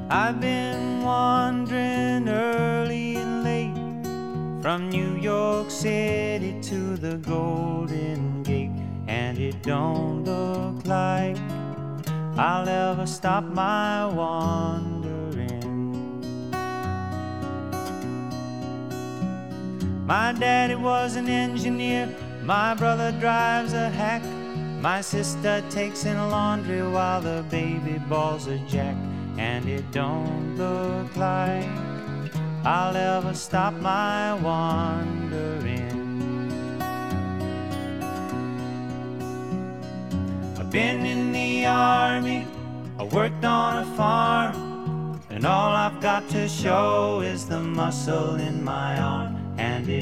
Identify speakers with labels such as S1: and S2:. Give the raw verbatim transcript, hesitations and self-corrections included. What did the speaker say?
S1: I've been wandering early and late from New York City to the Golden Gate, and it don't look like I'll ever stop my wandering. My daddy was an engineer, my brother drives a hack, my sister takes in laundry while the baby boys are jack, and it don't look like I'll ever stop my wandering. I've been in the army, I worked on a farm, and all I've got to show is the muscle in my arm, and it